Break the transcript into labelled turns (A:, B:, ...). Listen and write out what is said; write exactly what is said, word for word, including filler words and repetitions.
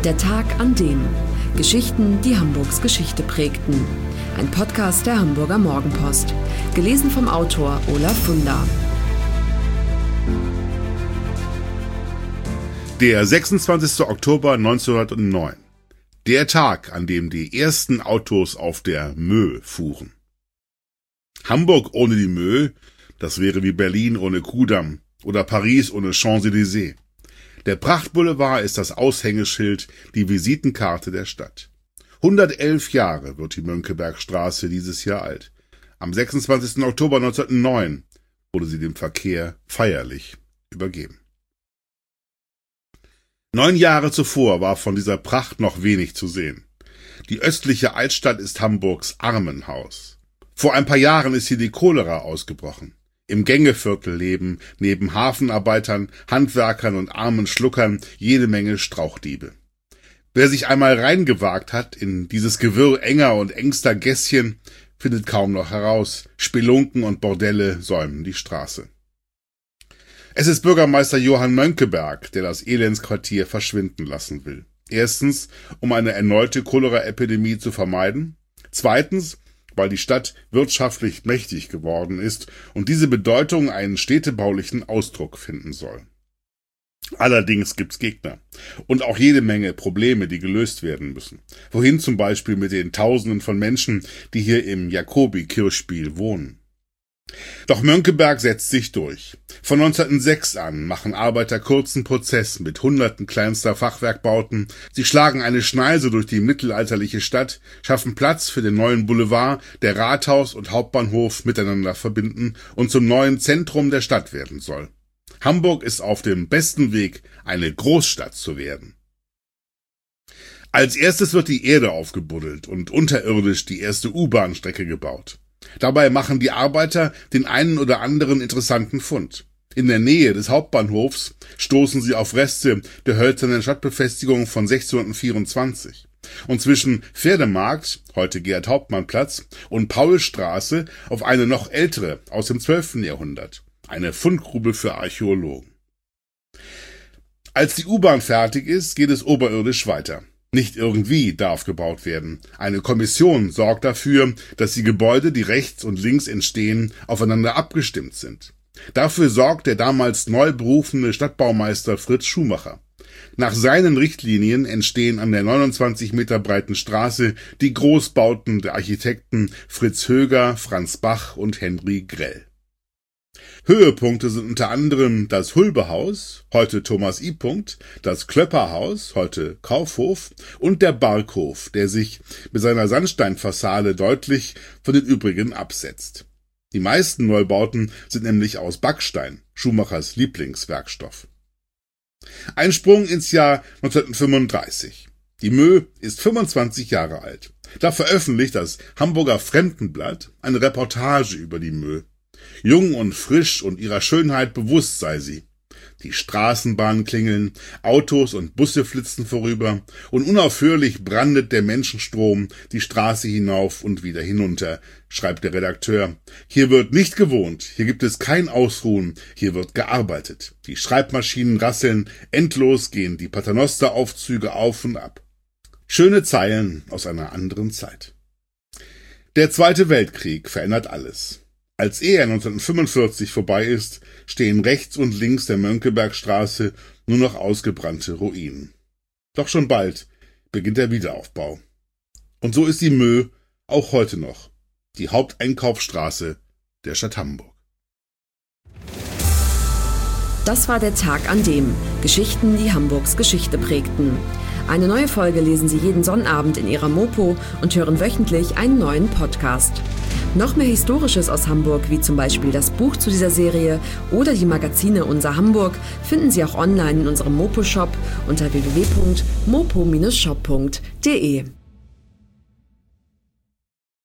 A: Der Tag an dem. Geschichten, die Hamburgs Geschichte prägten. Ein Podcast der Hamburger Morgenpost. Gelesen vom Autor Olaf Funder.
B: Der sechsundzwanzigster Oktober neunzehnhundertneun. Der Tag, an dem die ersten Autos auf der Mö fuhren. Hamburg ohne die Mö, das wäre wie Berlin ohne Kudamm oder Paris ohne Champs-Élysées. Der Prachtboulevard ist das Aushängeschild, die Visitenkarte der Stadt. hundertelf Jahre wird die Mönckebergstraße dieses Jahr alt. Am sechsundzwanzigsten Oktober neunzehnhundertneun wurde sie dem Verkehr feierlich übergeben. Neun Jahre zuvor war von dieser Pracht noch wenig zu sehen. Die östliche Altstadt ist Hamburgs Armenhaus. Vor ein paar Jahren ist hier die Cholera ausgebrochen. Im Gängeviertel leben neben Hafenarbeitern, Handwerkern und armen Schluckern jede Menge Strauchdiebe. Wer sich einmal reingewagt hat in dieses Gewirr enger und engster Gässchen, findet kaum noch heraus. Spelunken und Bordelle säumen die Straße. Es ist Bürgermeister Johann Mönckeberg, der das Elendsquartier verschwinden lassen will. Erstens, um eine erneute Cholera-Epidemie zu vermeiden. Zweitens, weil die Stadt wirtschaftlich mächtig geworden ist und diese Bedeutung einen städtebaulichen Ausdruck finden soll. Allerdings gibt's Gegner und auch jede Menge Probleme, die gelöst werden müssen. Wohin zum Beispiel mit den Tausenden von Menschen, die hier im Jakobi-Kirchspiel wohnen. Doch Mönckeberg setzt sich durch. Von neunzehnhundertsechs an machen Arbeiter kurzen Prozess mit hunderten kleinster Fachwerkbauten. Sie schlagen eine Schneise durch die mittelalterliche Stadt, schaffen Platz für den neuen Boulevard, der Rathaus und Hauptbahnhof miteinander verbinden und zum neuen Zentrum der Stadt werden soll. Hamburg ist auf dem besten Weg, eine Großstadt zu werden. Als erstes wird die Erde aufgebuddelt und unterirdisch die erste U-Bahn-Strecke gebaut. Dabei machen die Arbeiter den einen oder anderen interessanten Fund. In der Nähe des Hauptbahnhofs stoßen sie auf Reste der hölzernen Stadtbefestigung von sechzehnhundertvierundzwanzig. Und zwischen Pferdemarkt, heute Gerd-Hauptmann-Platz, und Paulstraße auf eine noch ältere aus dem zwölften Jahrhundert. Eine Fundgrube für Archäologen. Als die U-Bahn fertig ist, geht es oberirdisch weiter. Nicht irgendwie darf gebaut werden. Eine Kommission sorgt dafür, dass die Gebäude, die rechts und links entstehen, aufeinander abgestimmt sind. Dafür sorgt der damals neu berufene Stadtbaumeister Fritz Schumacher. Nach seinen Richtlinien entstehen an der neunundzwanzig Meter breiten Straße die Großbauten der Architekten Fritz Höger, Franz Bach und Henry Grell. Höhepunkte sind unter anderem das Hulbehaus, heute Thomas I. das Klöpperhaus, heute Kaufhof und der Barkhof, der sich mit seiner Sandsteinfassade deutlich von den übrigen absetzt. Die meisten Neubauten sind nämlich aus Backstein, Schumachers Lieblingswerkstoff. Ein Sprung ins Jahr neunzehnhundertfünfunddreißig. Die Mö ist fünfundzwanzig Jahre alt. Da veröffentlicht das Hamburger Fremdenblatt eine Reportage über die Mö. Jung und frisch und ihrer Schönheit bewusst sei sie. Die Straßenbahnen klingeln, Autos und Busse flitzen vorüber und unaufhörlich brandet der Menschenstrom die Straße hinauf und wieder hinunter, schreibt der Redakteur. Hier wird nicht gewohnt, hier gibt es kein Ausruhen, hier wird gearbeitet. Die Schreibmaschinen rasseln, endlos gehen die Paternosteraufzüge auf und ab. Schöne Zeilen aus einer anderen Zeit. Der Zweite Weltkrieg verändert alles. Als er neunzehnhundertfünfundvierzig vorbei ist, stehen rechts und links der Mönckebergstraße nur noch ausgebrannte Ruinen. Doch schon bald beginnt der Wiederaufbau. Und so ist die Mö auch heute noch die Haupteinkaufsstraße der Stadt Hamburg.
A: Das war der Tag an dem. Geschichten, die Hamburgs Geschichte prägten. Eine neue Folge lesen Sie jeden Sonnabend in Ihrer Mopo und hören wöchentlich einen neuen Podcast. Noch mehr Historisches aus Hamburg, wie zum Beispiel das Buch zu dieser Serie oder die Magazine Unser Hamburg, finden Sie auch online in unserem Mopo-Shop unter w w w punkt mopo Bindestrich shop punkt de.